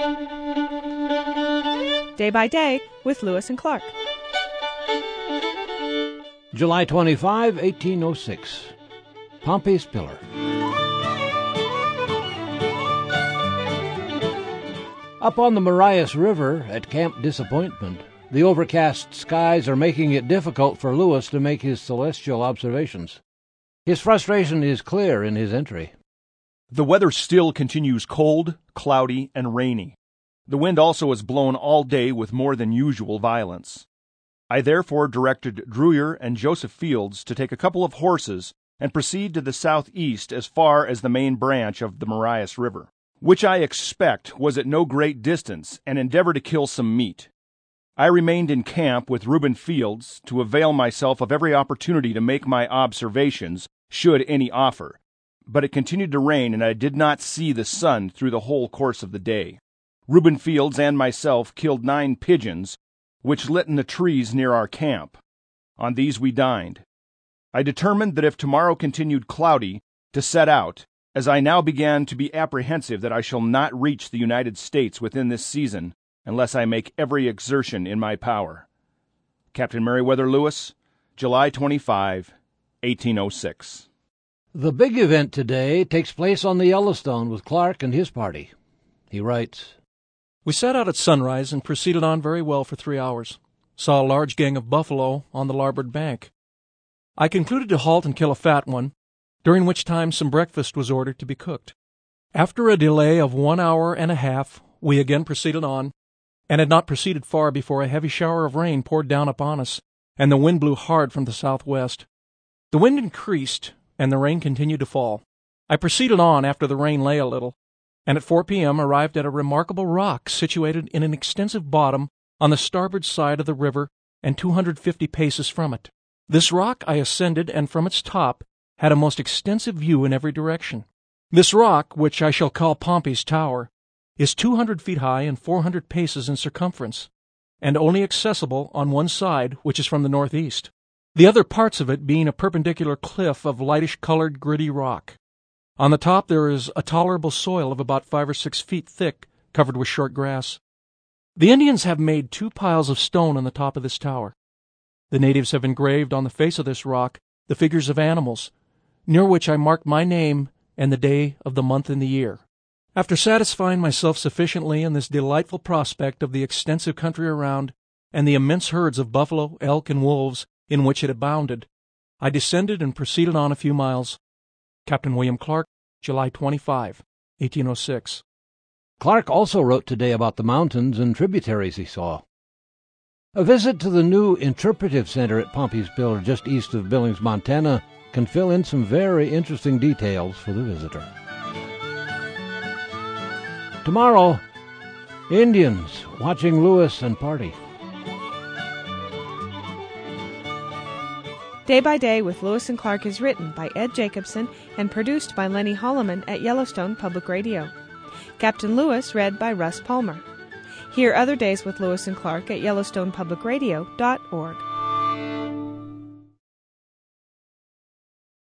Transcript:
Day by Day with Lewis and Clark. July 25, 1806. Pompey's Pillar. Up on the Marias River at Camp Disappointment, the overcast skies are making it difficult for Lewis to make his celestial observations. His frustration is clear in his entry. The weather still continues cold, cloudy, and rainy. The wind also has blown all day with more than usual violence. I therefore directed Drewyer and Joseph Fields to take a couple of horses and proceed to the southeast as far as the main branch of the Marias River, which I expect was at no great distance, and endeavor to kill some meat. I remained in camp with Reuben Fields to avail myself of every opportunity to make my observations, should any offer, but it continued to rain, and I did not see the sun through the whole course of the day. Reuben Fields and myself killed 9 pigeons, which lit in the trees near our camp. On these we dined. I determined that if tomorrow continued cloudy, to set out, as I now began to be apprehensive that I shall not reach the United States within this season, unless I make every exertion in my power. Captain Meriwether Lewis, July 25, 1806. The big event today takes place on the Yellowstone with Clark and his party. He writes, We set out at sunrise and proceeded on very well for 3 hours. Saw a large gang of buffalo on the larboard bank. I concluded to halt and kill a fat one, during which time some breakfast was ordered to be cooked. After a delay of 1 hour and a half, we again proceeded on, and had not proceeded far before a heavy shower of rain poured down upon us, and the wind blew hard from the southwest. The wind increased, and the rain continued to fall. I proceeded on after the rain lay a little, and at 4 p.m. arrived at a remarkable rock situated in an extensive bottom on the starboard side of the river and 250 paces from it. This rock I ascended, and from its top had a most extensive view in every direction. This rock, which I shall call Pompey's Tower, is 200 feet high and 400 paces in circumference, and only accessible on one side, which is from the northeast, the other parts of it being a perpendicular cliff of lightish-colored gritty rock. On the top there is a tolerable soil of about 5 or 6 feet thick, covered with short grass. The Indians have made 2 piles of stone on the top of this tower. The natives have engraved on the face of this rock the figures of animals, near which I marked my name and the day of the month and the year. After satisfying myself sufficiently in this delightful prospect of the extensive country around, and the immense herds of buffalo, elk, and wolves in which it abounded, I descended and proceeded on a few miles. Captain William Clark, July 25, 1806. Clark also wrote today about the mountains and tributaries he saw. A visit to the new Interpretive Center at Pompey's Pillar, just east of Billings, Montana, can fill in some very interesting details for the visitor. Tomorrow, Indians watching Lewis and party. Day by Day with Lewis and Clark is written by Ed Jacobson and produced by Lenny Holloman at Yellowstone Public Radio. Captain Lewis read by Russ Palmer. Hear other days with Lewis and Clark at YellowstonePublicRadio.org.